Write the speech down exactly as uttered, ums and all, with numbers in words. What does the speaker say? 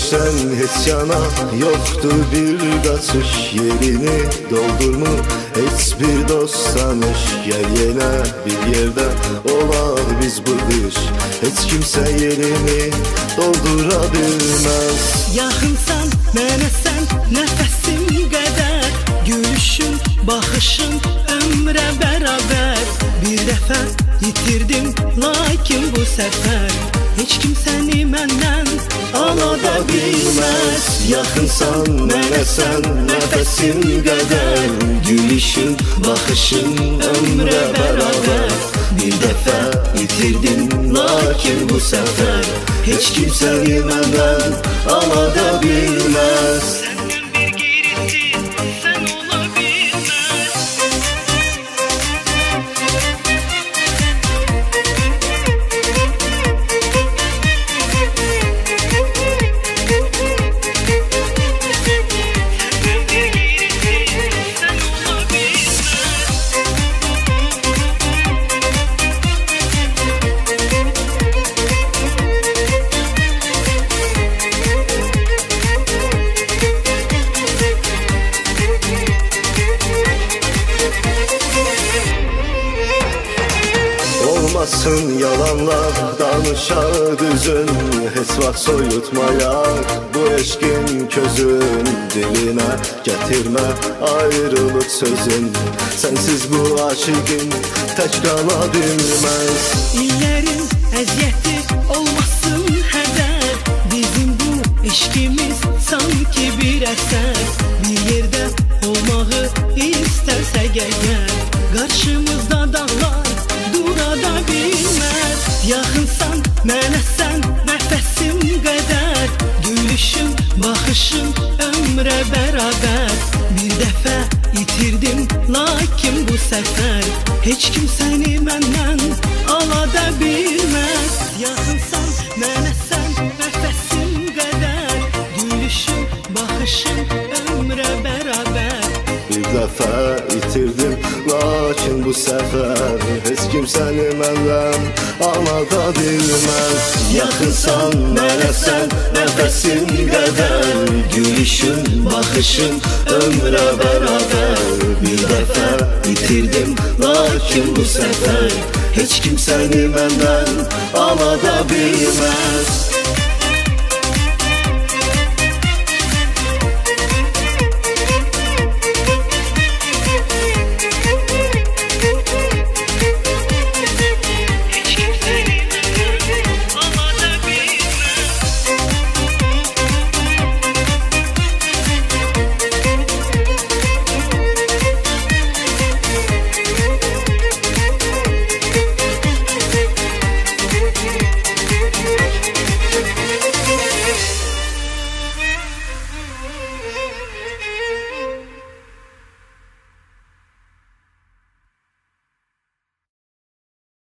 görürsen hiç yana yoktu bir kaçış, yerini doldurma hiç bir dost tanış. Gel yine bir yerde olar biz bu kış, hiç kimse yerini doldurabilmez. Yaxınsan mənə sən nəfəsim qədər, gülüşün, baxışın ömrə bərabər. Bir dəfə yitirdim lakin bu səfər heç kim səni məndən ala da bilməz. Yaxınsan mənə sən nəfəsim qədər, gülüşün, baxışın ömrə bərabər. Bir dəfə yitirdim lakin bu səfər heç kim səni məndən ala da bilməz. Olmasın yalanlar danışar düzün, heç vaxt soyutmayar bu eşkin közün. Diline getirme ayrılık sözün, sensiz bu aşıkın tek qala bilməz. İllərin əziyyəti olmasın hədər, bizim bu eşkimiz sanki bir əsər. Bir yerdə olmağı istərsək əgər, qarşımızda dağlar durada bilməz. Yaxınsan mənə sən nəfəsim qədər, gülüşün, baxışın ömrə bərabər. Bir dəfə itirdim lakin bu səfər heç kim səni məndən ala da bilməz. Yaxınsan mənə sən nəfəsim qədər, gülüşün, baxışın ömrə bərabər. Bir dəfə itirdim lakin bu səfər heç kim səni məndən ala da bilməz. Yaxınsan mənə sən nəfəsim qədər, gülüşün, baxışın ömrə bərabər. Bir dəfə itirdim lakin bu səfər heç kim səni məndən ala da bilməz.